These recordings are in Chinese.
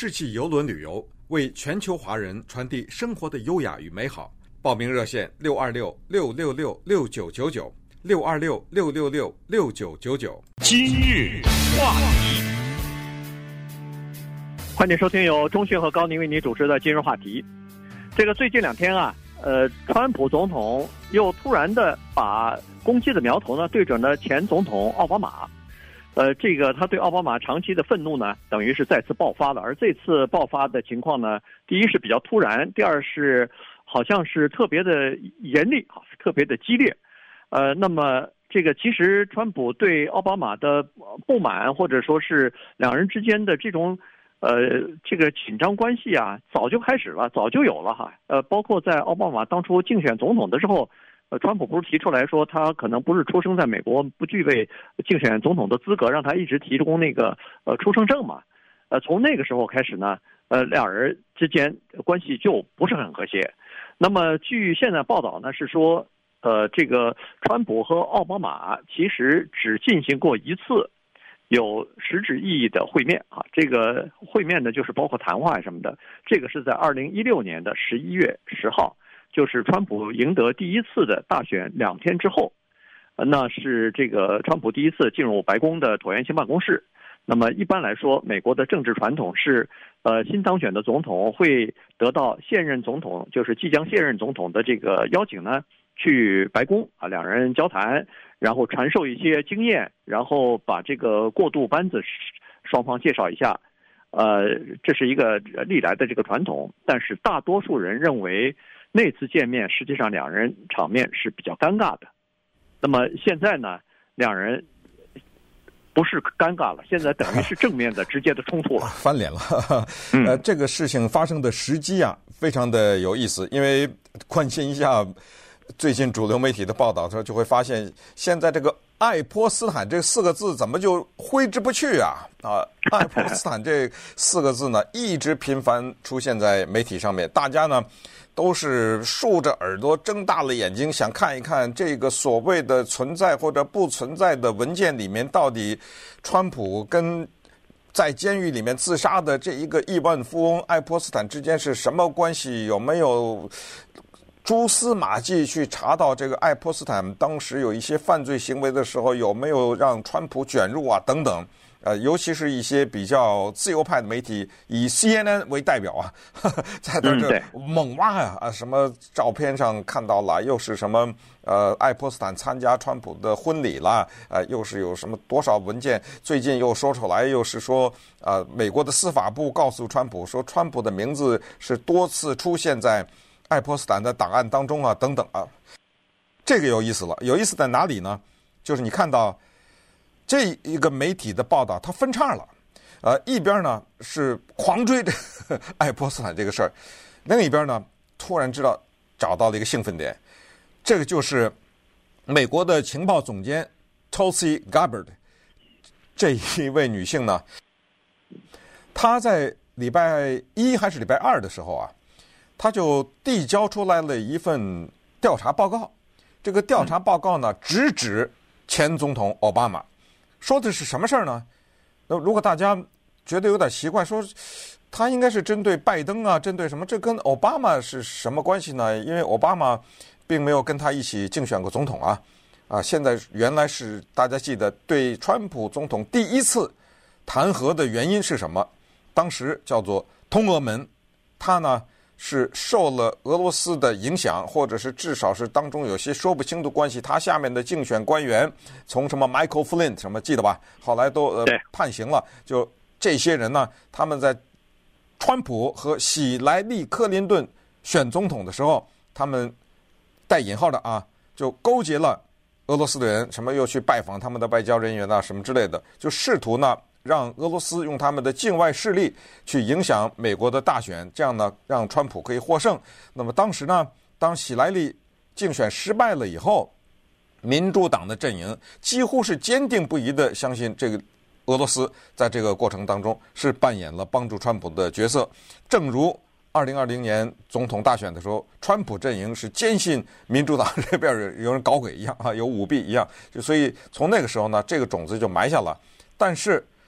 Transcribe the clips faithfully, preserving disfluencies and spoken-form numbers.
世纪邮轮旅游，为全球华人传递生活的优雅与美好。报名热线六二六六六六六九九九六二六六六六六九九九。 今日话题， 欢迎收听由钟迅和高宁为你主持的今日话题。这个最近两天啊，呃，川普总统又突然的把攻击的苗头呢对准了前总统奥巴马。呃，这个他对奥巴马长期的愤怒呢，等于是再次爆发了。而这次爆发的情况呢，第一是比较突然，第二是好像是特别的严厉啊，特别的激烈。呃，那么这个其实川普对奥巴马的不满，或者说是两人之间的这种呃这个紧张关系啊，早就开始了，早就有了哈。呃，包括在奥巴马当初竞选总统的时候。呃，川普不是提出来说他可能不是出生在美国，不具备竞选总统的资格，让他一直提供那个呃出生证嘛？呃，从那个时候开始呢，呃，两人之间关系就不是很和谐。那么，据现在报道呢，是说，呃，这个川普和奥巴马其实只进行过一次有实质意义的会面啊。这个会面呢，就是包括谈话什么的。这个是在二零一六年的十一月十号。就是川普赢得第一次的大选两天之后，那是这个川普第一次进入白宫的椭圆形办公室。那么一般来说，美国的政治传统是，呃，新当选的总统会得到现任总统，就是即将卸任总统的这个邀请呢，去白宫啊，两人交谈，然后传授一些经验，然后把这个过渡班子双方介绍一下。呃，这是一个历来的这个传统，但是大多数人认为。那次见面，实际上两人场面是比较尴尬的。那么现在呢，两人不是尴尬了，现在等于是正面的、直接的冲突了， 翻脸了。呃，这个事情发生的时机啊，非常的有意思。因为关心一下最近主流媒体的报道的时候，就会发现现在这个爱泼斯坦这四个字怎么就挥之不去啊？啊，爱泼斯坦这四个字呢，一直频繁出现在媒体上面，大家呢。都是竖着耳朵睁大了眼睛想看一看这个所谓的存在或者不存在的文件里面到底川普跟在监狱里面自杀的这一个亿万富翁爱泼斯坦之间是什么关系，有没有蛛丝马迹去查到这个爱泼斯坦当时有一些犯罪行为的时候有没有让川普卷入啊等等。呃，尤其是一些比较自由派的媒体，以 C N N 为代表啊，呵呵在这这猛挖呀啊，什么照片上看到了，又是什么呃，爱泼斯坦参加川普的婚礼啦，呃，又是有什么多少文件，最近又说出来，又是说呃，美国的司法部告诉川普说，川普的名字是多次出现在爱泼斯坦的档案当中啊，等等啊，这个有意思了，有意思在哪里呢？就是你看到。这一个媒体的报道，它分叉了，呃，一边呢是狂追这爱泼斯坦这个事儿，另一边呢突然知道找到了一个兴奋点，这个就是美国的情报总监 Tulsi Gabbard 这一位女性呢，她在礼拜一还是礼拜二的时候啊，她就递交出来了一份调查报告，这个调查报告呢直指前总统奥巴马。说的是什么事儿呢？那如果大家觉得有点奇怪，说他应该是针对拜登啊，针对什么？这跟奥巴马是什么关系呢？因为奥巴马并没有跟他一起竞选过总统啊，啊，现在原来是大家记得对川普总统第一次弹劾的原因是什么？当时叫做通俄门，他呢是受了俄罗斯的影响，或者是至少是当中有些说不清的关系。他下面的竞选官员，从什么 Michael Flynn 什么记得吧？后来都呃判刑了。就这些人呢，他们在川普和喜来利·克林顿选总统的时候，他们带引号的啊，就勾结了俄罗斯的人，什么又去拜访他们的外交人员啊，什么之类的，就试图呢。让俄罗斯用他们的境外势力去影响美国的大选，这样呢，让川普可以获胜。那么当时呢，当喜来利竞选失败了以后，民主党的阵营几乎是坚定不移地相信这个俄罗斯在这个过程当中是扮演了帮助川普的角色。正如二零二零年总统大选的时候，川普阵营是坚信民主党这边有人搞鬼一样啊，有舞弊一样。就所以从那个时候呢，这个种子就埋下了。但是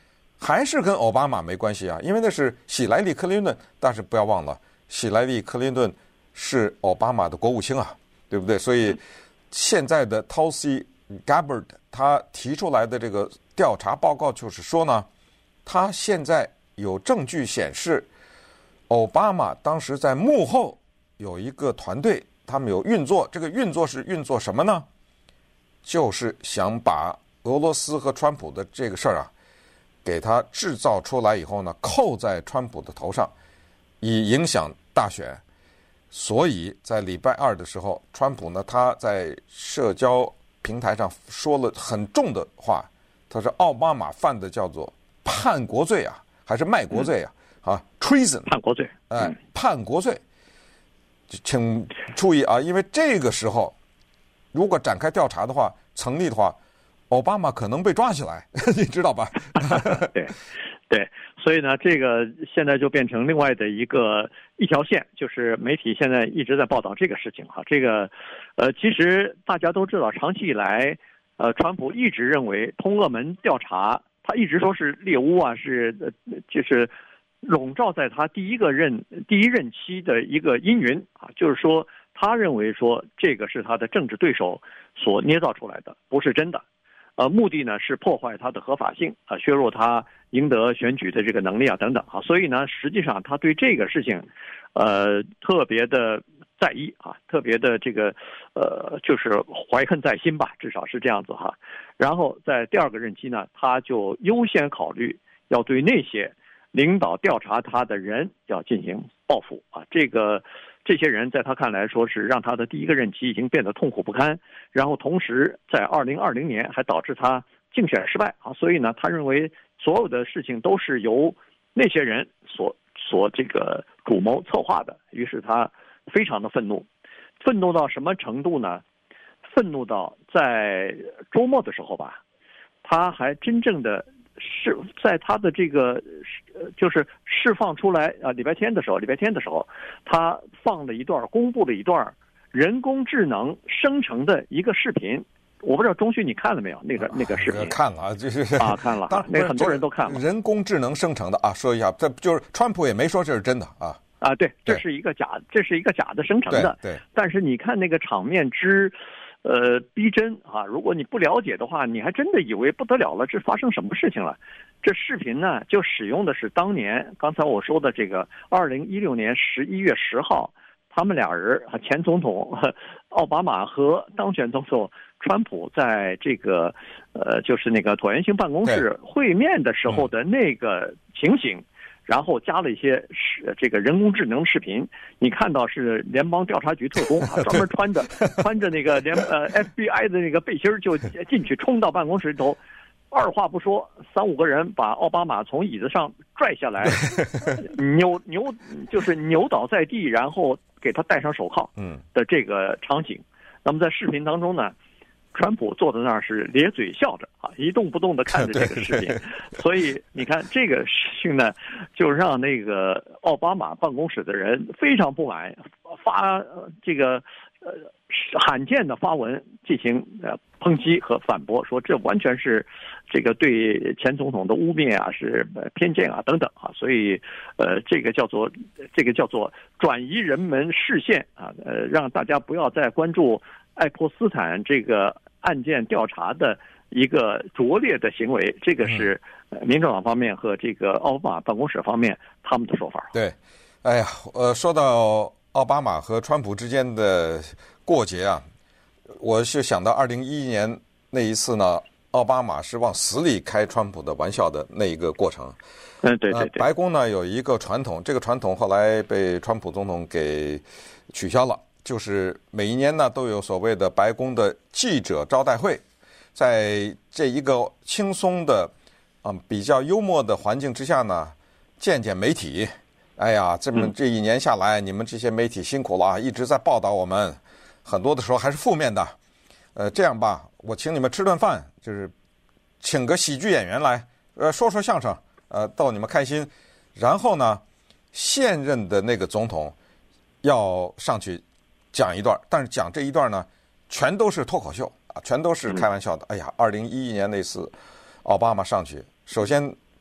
还是跟奥巴马没关系啊，因为那是希莱利·克林顿。但是不要忘了，希莱利·克林顿是奥巴马的国务卿啊，对不对？所以现在的 Tulsi Gabbard 他提出来的这个调查报告就是说呢，他现在有证据显示，奥巴马当时在幕后有一个团队，他们有运作，这个运作是运作什么呢？就是想把俄罗斯和川普的这个事儿啊，给他制造出来以后呢，扣在川普的头上，以影响大选。所以在礼拜二的时候，川普呢，他在社交平台上说了很重的话，他说奥巴马犯的叫做叛国罪啊，还是卖国罪啊？嗯、啊 ，treason， 叛国罪， 哎、呃，叛国罪。请注意啊，因为这个时候如果展开调查的话，成立的话，奥巴马可能被抓起来，你知道吧？ 对，对，所以呢，这个现在就变成另外的一个一条线，就是媒体现在一直在报道这个事情哈。这个，呃，其实大家都知道，长期以来，呃，川普一直认为通俄门调查，他一直说是猎巫啊，是呃，就是笼罩在他第一个任第一任期的一个阴云啊，就是说，他认为说这个是他的政治对手所捏造出来的，不是真的。呃，目的呢是破坏他的合法性啊，削弱他赢得选举的这个能力啊，等等啊。所以呢，实际上他对这个事情，呃，特别的在意啊，特别的这个呃，就是怀恨在心吧，至少是这样子哈。然后在第二个任期呢，他就优先考虑要对那些领导调查他的人要进行报复啊，这个。这些人在他看来说是让他的第一个任期已经变得痛苦不堪，然后同时在二零二零年还导致他竞选失败啊，所以呢，他认为所有的事情都是由那些人所所这个主谋策划的，于是他非常的愤怒，愤怒到什么程度呢？愤怒到在周末的时候吧，他还真正的。是在他的这个就是释放出来啊，礼拜天的时候，礼拜天的时候，他放了一段，公布了一段人工智能生成的一个视频。我不知道钟旭你看了没有？那个那个视频看了啊，就是啊，看了，那个很多人都看了。 人工智能生成的啊，说一下，这就是川普也没说这是真的啊啊，对，这是一个假，这是一个假的生成的。 对，对但是你看那个场面之。呃，逼真啊！如果你不了解的话，你还真的以为不得了了，这发生什么事情了？这视频呢，就使用的是当年刚才我说的这个二零一六年十一月十号，他们俩人啊，前总统奥巴马和当选总统川普在这个呃，就是那个椭圆形办公室会面的时候的那个情形。然后加了一些是这个人工智能视频，你看到是联邦调查局特工啊，专门穿着穿着那个联呃 F B I 的那个背心就进去冲到办公室里头，二话不说，三五个人把奥巴马从椅子上拽下来，扭扭就是扭倒在地，然后给他戴上手铐，嗯的这个场景。那么在视频当中呢，川普坐在那儿是咧嘴笑着啊，一动不动地看着这个视频，所以你看这个事情呢，就让那个奥巴马办公室的人非常不满，发这个呃罕见的发文进行呃抨击和反驳，说这完全是这个对前总统的污蔑啊，是偏见啊等等啊，所以呃这个叫做这个叫做转移人们视线啊，呃让大家不要再关注爱泼斯坦这个案件调查的一个拙劣的行为，这个是民主党方面和这个奥巴马办公室方面他们的说法。 对，哎呀，呃，说到奥巴马和川普之间的过节啊，我是想到二零一一年那一次呢，奥巴马是往死里开川普的玩笑的那一个过程。 嗯，对对对。 呃、白宫呢有一个传统，这个传统后来被川普总统给取消了。就是每一年呢都有所谓的白宫的记者招待会，在这一个轻松的、嗯比较幽默的环境之下呢，见见媒体。哎呀，这么这一年下来，你们这些媒体辛苦了啊，一直在报道我们，很多的时候还是负面的。呃，这样吧，我请你们吃顿饭，就是请个喜剧演员来，呃，说说相声，呃，逗你们开心。然后呢，现任的那个总统要上去讲一段，但是讲这一段呢，全都是脱口秀啊，全都是开玩笑的。哎呀，二零一一年那次，奥巴马上去，首先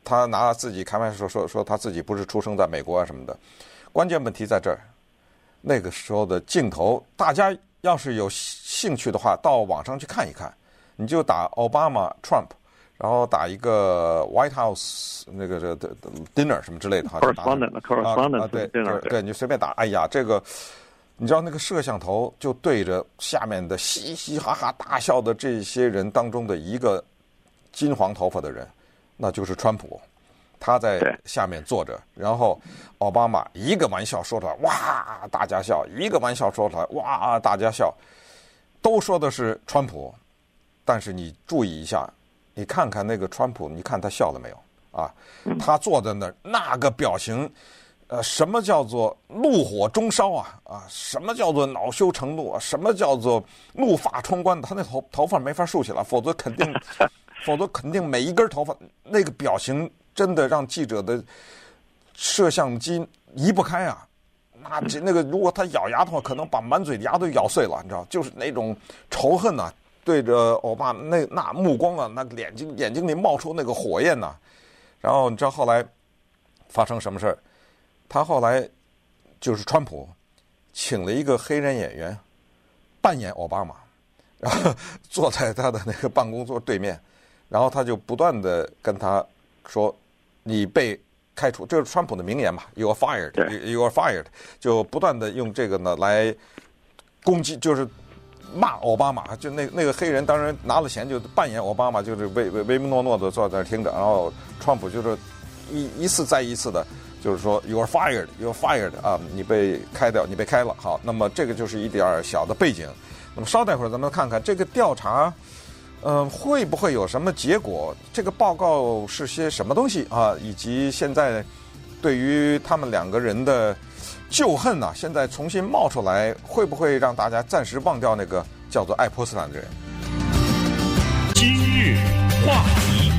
他拿自己开玩笑说说说他自己不是出生在美国啊什么的。关键问题在这儿，那个时候的镜头，大家要是有兴趣的话，到网上去看一看，你就打奥巴马 Trump。然后打一个 White House 那个这 dinner 什么之类的哈 ，correspondent correspondent 对对对，你就随便打，哎呀，这个你知道那个摄像头就对着下面的嘻嘻哈哈大笑的这些人当中的一个金黄头发的人，那就是川普，他在下面坐着，然后奥巴马一个玩笑说出来，哇，大家笑；一个玩笑说出来，哇，大家笑，都说的是川普，但是你注意一下。你看看那个川普，你看他笑了没有啊？他坐在那儿，那个表情，呃，什么叫做怒火中烧啊？啊，什么叫做恼羞成怒啊？什么叫做怒发冲冠？他那头头发没法竖起来，否则肯定，否则肯定每一根头发那个表情真的让记者的摄像机移不开啊。那这那个如果他咬牙的话，可能把满嘴牙都咬碎了，你知道，就是那种仇恨呐、啊。对着欧巴那那目光啊，那眼睛眼睛里冒出那个火焰呐、啊，然后你知道后来发生什么事儿？他后来就是川普请了一个黑人演员扮演奥巴马，然后坐在他的那个办公桌对面，然后他就不断的跟他说：“你被开除。”这是川普的名言嘛 ，“You are fired, you are fired”， 就不断的用这个呢来攻击，就是。骂奥巴马，就那那个黑人当然拿了钱就扮演奥巴马，就是唯唯唯唯诺诺的坐在那儿听着，然后川普就是一一次再一次的，就是说 you are fired, you are fired 啊，你被开掉，你被开了。好，那么这个就是一点小的背景。那么稍待会儿咱们看看这个调查，嗯、呃，会不会有什么结果？这个报告是些什么东西啊？以及现在对于他们两个人的。旧恨呐、啊，现在重新冒出来，会不会让大家暂时忘掉那个叫做爱泼斯坦的人？ 今日话题，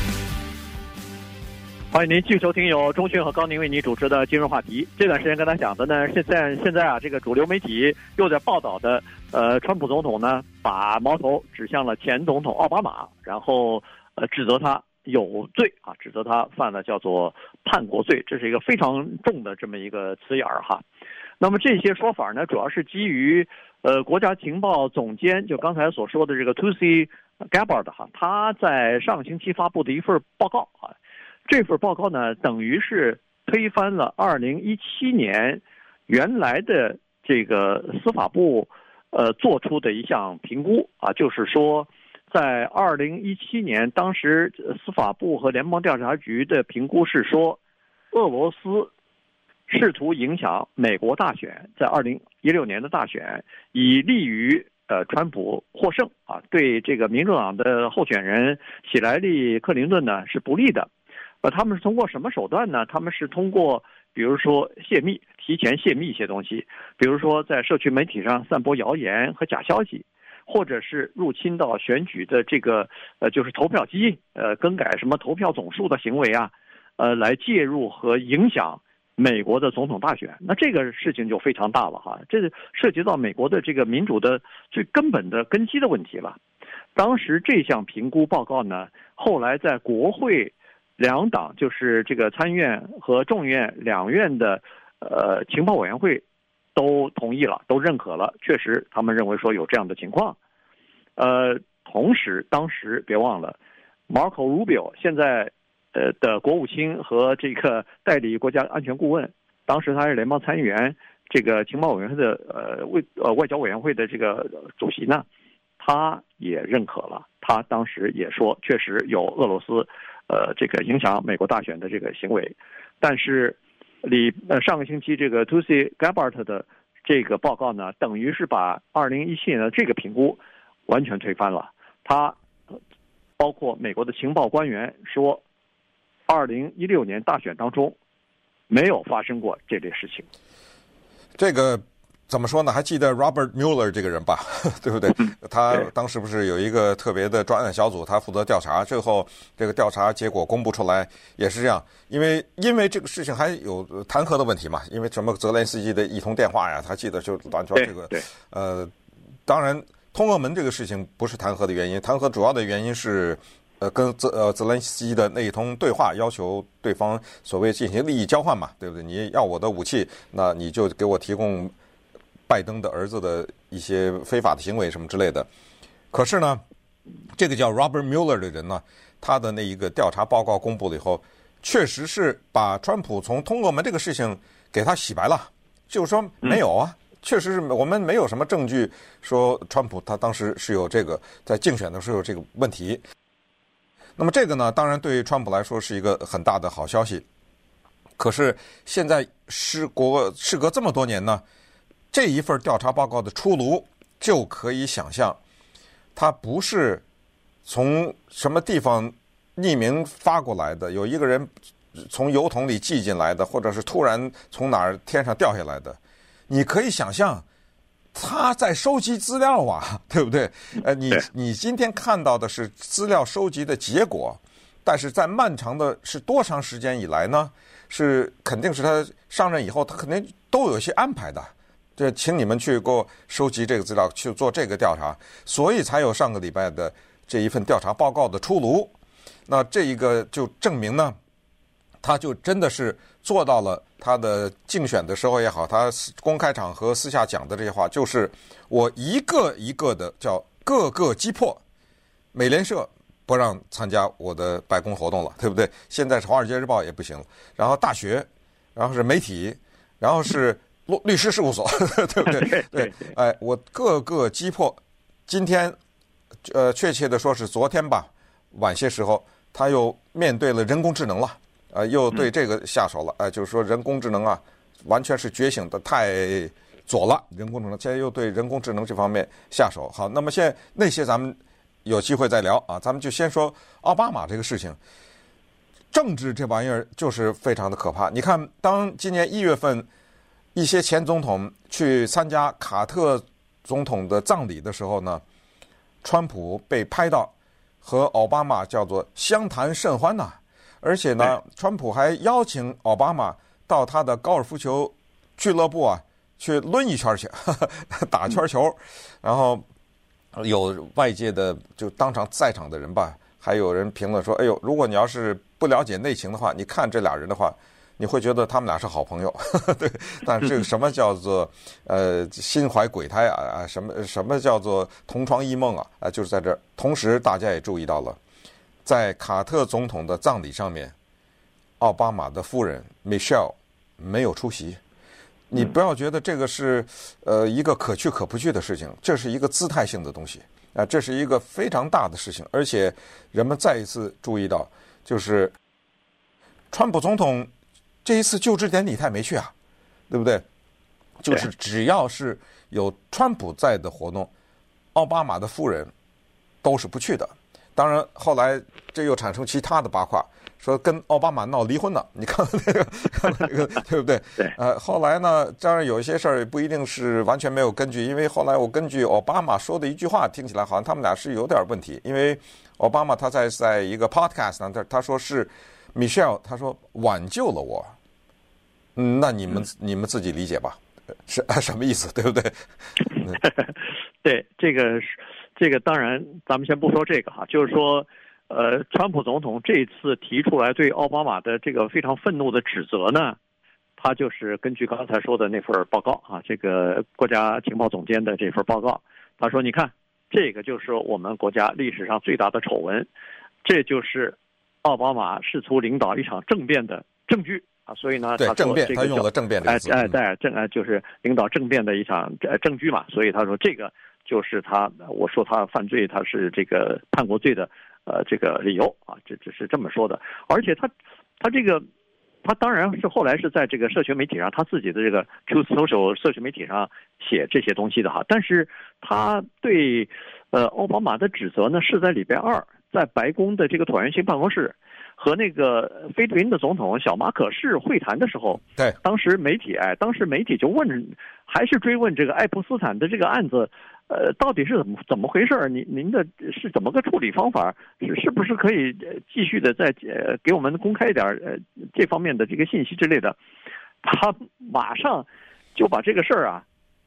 欢迎您继续收听由钟迅和高宁为您主持的今日话题。这段时间跟大家讲的呢，现在现在啊，这个主流媒体又在报道的，呃，川普总统呢把矛头指向了前总统奥巴马，然后呃指责他。有罪啊，指责他犯了叫做叛国罪，这是一个非常重的这么一个词眼儿哈。那么这些说法呢，主要是基于呃国家情报总监就刚才所说的这个 Tulsi Gabbard 哈，他在上个星期发布的一份报告啊。这份报告呢，等于是推翻了二零一七年原来的这个司法部呃做出的一项评估啊，就是说。在二零一七年，当时司法部和联邦调查局的评估是说，俄罗斯试图影响美国大选，在二零一六年的大选，以利于呃川普获胜啊，对这个民主党的候选人希莱利·克林顿呢是不利的。呃，他们是通过什么手段呢？他们是通过比如说泄密，提前泄密一些东西，比如说在社区媒体上散播谣言和假消息。或者是入侵到选举的这个呃，就是投票机，呃，更改什么投票总数的行为啊，呃，来介入和影响美国的总统大选。那这个事情就非常大了哈，这涉及到美国的这个民主的最根本的根基的问题了。当时这项评估报告呢，后来在国会两党，就是这个参院和众院两院的呃情报委员会。都同意了，都认可了，确实，他们认为说有这样的情况。呃，同时，当时别忘了 ，Marco Rubio 现在呃的国务卿和这个代理国家安全顾问，当时他是联邦参议员，这个情报委员会的呃外呃外交委员会的这个主席呢，他也认可了，他当时也说，确实有俄罗斯呃这个影响美国大选的这个行为，但是。里呃上个星期这个 Tulsi Gabbard 的这个报告呢，等于是把二零一七年的这个评估完全推翻了。他包括美国的情报官员说，二零一六年大选当中没有发生过这类事情。 这个怎么说呢？还记得 Robert Mueller 这个人吧，对不对？他当时不是有一个特别的专案小组，他负责调查，最后这个调查结果公布出来也是这样。因为因为这个事情还有弹劾的问题嘛，因为什么泽连斯基的一通电话呀，他记得就乱说这个。呃，当然通俄门这个事情不是弹劾的原因，弹劾主要的原因是呃跟泽呃泽连斯基的那一通对话，要求对方所谓进行利益交换嘛，对不对？你要我的武器，那你就给我提供拜登的儿子的一些非法的行为什么之类的。可是呢，这个叫 Robert Mueller 的人呢，他的那一个调查报告公布了以后，确实是把川普从通俄门这个事情给他洗白了，就是说没有啊，确实是我们没有什么证据说川普他当时是有这个在竞选的时候有这个问题。那么这个呢，当然对川普来说是一个很大的好消息。可是现在时国事隔这么多年呢，这一份调查报告的出炉，就可以想象，它不是从什么地方匿名发过来的，有一个人从邮筒里寄进来的，或者是突然从哪儿天上掉下来的。你可以想象，他在收集资料啊，对不对？呃，你你今天看到的是资料收集的结果，但是在漫长的是多长时间以来呢？是肯定是他上任以后，他肯定都有一些安排的。这请你们去给我收集这个资料，去做这个调查，所以才有上个礼拜的这一份调查报告的出炉。那这一个就证明呢，他就真的是做到了他的竞选的时候也好，他公开场合私下讲的这些话，就是我一个一个的叫各个击破，美联社不让参加我的白宫活动了，对不对？现在是《华尔街日报》也不行了，然后大学，然后是媒体，然后是律师事务所，对不对？对，哎，我各个击破。今天，呃，确切的说是昨天吧，晚些时候，他又面对了人工智能了，呃，又对这个下手了，哎、呃，就是说人工智能啊，完全是觉醒的太左了，人工智能现在又对人工智能这方面下手。好，那么现在那些咱们有机会再聊啊，咱们就先说奥巴马这个事情。政治这玩意儿就是非常的可怕。你看，当今年一月份，一些前总统去参加卡特总统的葬礼的时候呢，川普被拍到和奥巴马叫做相谈甚欢呐、啊，而且呢，川普还邀请奥巴马到他的高尔夫球俱乐部啊去抡一圈去，呵呵打圈球，然后有外界的就当场在场的人吧，还有人评论说：“哎呦，如果你要是不了解内情的话，你看这俩人的话。”你会觉得他们俩是好朋友，对。但是这个什么叫做呃心怀鬼胎啊？什么什么叫做同床异梦啊？啊，就是在这儿。同时，大家也注意到了，在卡特总统的葬礼上面，奥巴马的夫人 Michelle 没有出席。你不要觉得这个是呃一个可去可不去的事情，这是一个姿态性的东西啊，这是一个非常大的事情。而且人们再一次注意到，就是川普总统。这一次就职典礼他也没去啊，对不对？就是只要是有川普在的活动，奥巴马的夫人都是不去的。当然，后来这又产生其他的八卦，说跟奥巴马闹离婚了。你看那个，看那个，对不对？ 对。 呃，后来呢，当然有一些事儿不一定是完全没有根据，因为后来我根据奥巴马说的一句话，听起来好像他们俩是有点问题。因为奥巴马他在在一个 podcast 上，他他说是 Michelle， 他说挽救了我。嗯，那你们你们自己理解吧，是什么意思，对不对？ 对，这个是这个，当然咱们先不说这个哈，就是说，呃，川普总统这次提出来对奥巴马的这个非常愤怒的指责呢，他就是根据刚才说的那份报告啊，这个国家情报总监的这份报告，他说，你看，这个就是我们国家历史上最大的丑闻，这就是奥巴马试图领导一场政变的证据。啊，所以呢， 对他政变，他用了政变这个词， 哎哎，对，政呃就是领导政变的一场呃证据嘛，所以他说这个就是他，我说他犯罪，他是这个叛国罪的呃这个理由啊，这只是这么说的，而且他他这个他当然是后来是在这个社群媒体上，他自己的这个 Truth Social 社群媒体上写这些东西的哈，但是他对呃奥巴马的指责呢是在礼拜二在白宫的这个椭圆形办公室。和那个菲律宾的总统小马可仕会谈的时候， 对， 当时媒体哎，当时媒体就问，还是追问这个爱泼斯坦的这个案子，呃，到底是怎么怎么回事？您您的是怎么个处理方法？是是不是可以继续的再呃给我们公开一点呃这方面的这个信息之类的？他马上就把这个事儿啊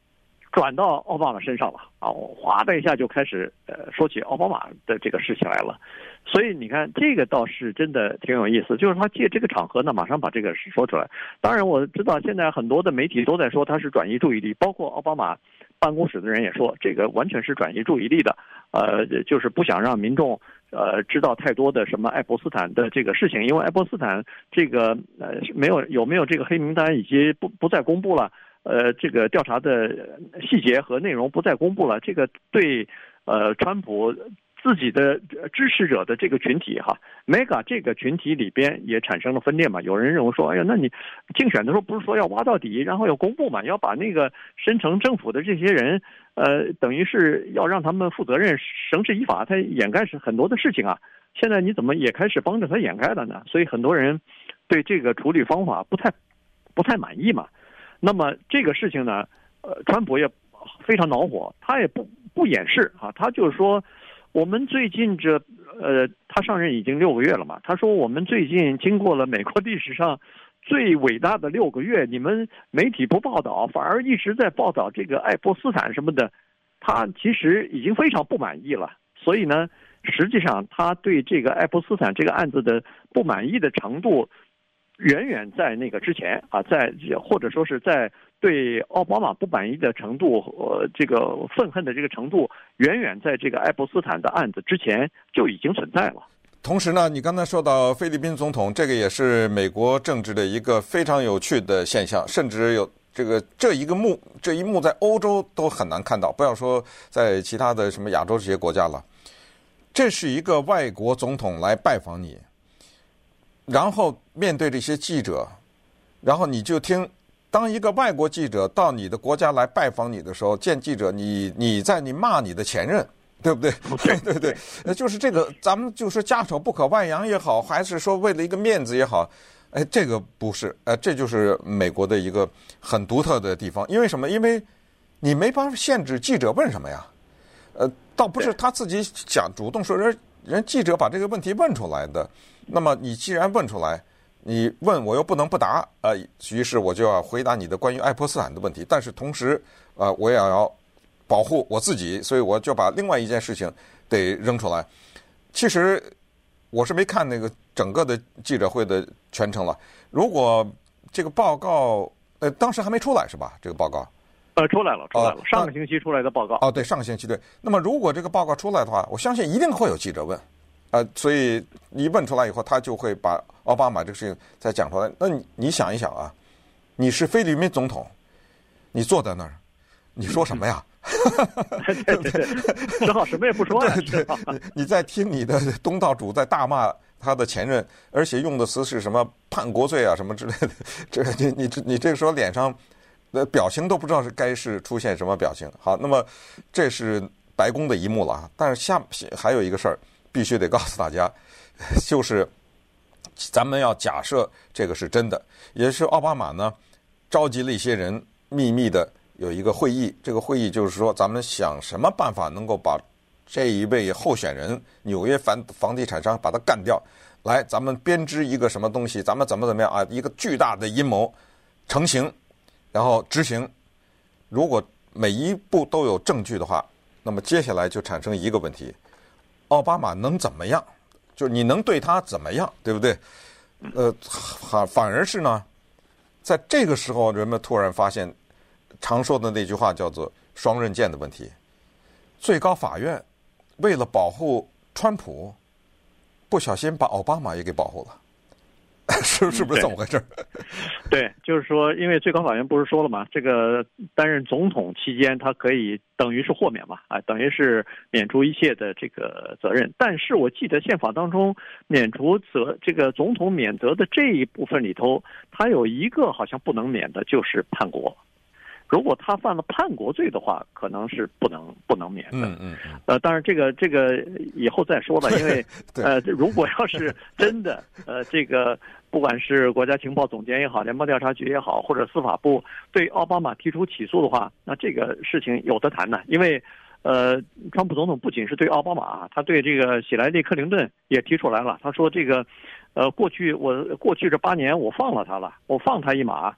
转到奥巴马身上了啊，哗的一下就开始呃说起奥巴马的这个事情来了。所以你看，这个倒是真的挺有意思，就是他借这个场合呢，马上把这个事说出来。当然，我知道现在很多的媒体都在说他是转移注意力，包括奥巴马办公室的人也说，这个完全是转移注意力的，呃，就是不想让民众呃知道太多的什么爱泼斯坦的这个事情，因为爱泼斯坦这个呃没有有没有这个黑名单以及不不再公布了，呃，这个调查的细节和内容不再公布了，这个对呃川普自己的支持者的这个群体哈 ，Mega 这个群体里边也产生了分裂嘛。有人认为说，哎呀，那你竞选的时候不是说要挖到底，然后要公布嘛，要把那个深层政府的这些人，呃，等于是要让他们负责任，绳之以法，他掩盖是很多的事情啊。现在你怎么也开始帮着他掩盖了呢？所以很多人对这个处理方法不太不太满意嘛。那么这个事情呢，呃，川普也非常恼火，他也不不掩饰啊，他就是说。我们最近这，呃，他上任已经六个月了嘛。他说我们最近经过了美国历史上最伟大的六个月，你们媒体不报道，反而一直在报道这个爱泼斯坦什么的，他其实已经非常不满意了。所以呢，实际上他对这个爱泼斯坦这个案子的不满意的程度，远远在那个之前啊，在或者说是在。对奥巴马不满意的程度，呃，这个愤恨的这个程度，远远在这个爱泼斯坦的案子之前就已经存在了。 同时呢，你刚才说到菲律宾总统，这个也是美国政治的一个非常有趣的现象，甚至有这个这一个幕这一幕在欧洲都很难看到，不要说在其他的什么亚洲这些国家了。这是一个外国总统来拜访你，然后面对这些记者，然后你就听。当一个外国记者到你的国家来拜访你的时候，见记者，你你在你骂你的前任，对不对？对对对，呃，就是这个，咱们就是家丑不可外扬也好，还是说为了一个面子也好，哎，这个不是，呃，这就是美国的一个很独特的地方。因为什么？因为你没法限制记者问什么呀，呃，倒不是他自己想主动说，人人记者把这个问题问出来的。那么你既然问出来。你问我又不能不答，呃，于是我就要回答你的关于爱泼斯坦的问题，但是同时，呃，我也要保护我自己，所以我就把另外一件事情得扔出来。其实我是没看那个整个的记者会的全程了。如果这个报告，呃，当时还没出来是吧？这个报告， 呃，出来了，出来了，上个星期出来的报告。 哦，对，上个星期对。那么如果这个报告出来的话，我相信一定会有记者问。呃，所以一问出来以后，他就会把奥巴马这个事情再讲出来。那你你想一想啊，你是菲律宾总统，你坐在那儿，你说什么呀？ 对对对，只好什么也不说呀。 对对，你在听你的东道主在大骂他的前任，而且用的词是什么叛国罪啊什么之类的。这你你你这个时候脸上的表情都不知道是该是出现什么表情。好，那么这是白宫的一幕了，但是下还有一个事儿。必须得告诉大家，就是咱们要假设这个是真的，也是奥巴马呢召集了一些人秘密的有一个会议，这个会议就是说咱们想什么办法能够把这一位候选人纽约房房地产商把他干掉，来咱们编织一个什么东西，咱们怎么怎么样啊，一个巨大的阴谋成型，然后执行。如果每一步都有证据的话，那么接下来就产生一个问题。奥巴马能怎么样？就是你能对他怎么样，对不对？呃，反反而是呢，在这个时候，人们突然发现，常说的那句话叫做“双刃剑”的问题。最高法院为了保护川普，不小心把奥巴马也给保护了。是是不是这么回事？ 对，就是说，因为最高法院不是说了吗？这个担任总统期间，他可以等于是豁免嘛，啊，等于是免除一切的这个责任。但是我记得宪法当中免除责这个总统免责的这一部分里头，他有一个好像不能免的，就是叛国。如果他犯了叛国罪的话，可能是不能不能免的。 嗯嗯。 呃，当然这个这个以后再说了，因为呃，如果要是真的呃，这个不管是国家情报总监也好，联邦调查局也好，或者司法部对奥巴马提出起诉的话，那这个事情有得谈呢。因为呃，川普总统不仅是对奥巴马，他对这个希莱利·克林顿也提出来了。他说这个呃，过去我过去这八年我放了他了，我放他一马。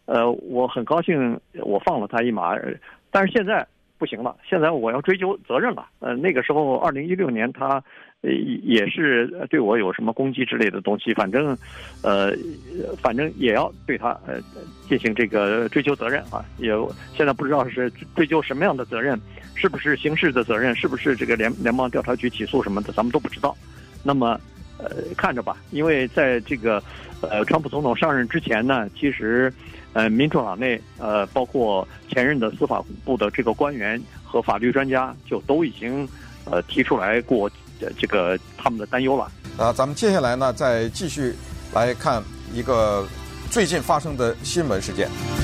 呃，我很高兴我放了他一马，但是现在不行了，现在我要追究责任了。呃，那个时候二零一六年他。呃，也是对我有什么攻击之类的东西，反正，呃，反正也要对他呃进行这个追究责任啊。也现在不知道是追究什么样的责任，是不是刑事的责任，是不是这个联联邦调查局起诉什么的，咱们都不知道。那么，呃，看着吧，因为在这个呃川普总统上任之前呢，其实呃民主党内呃包括前任的司法部的这个官员和法律专家就都已经呃提出来过。这个他们的担忧了啊，咱们接下来呢，再继续来看一个最近发生的新闻事件。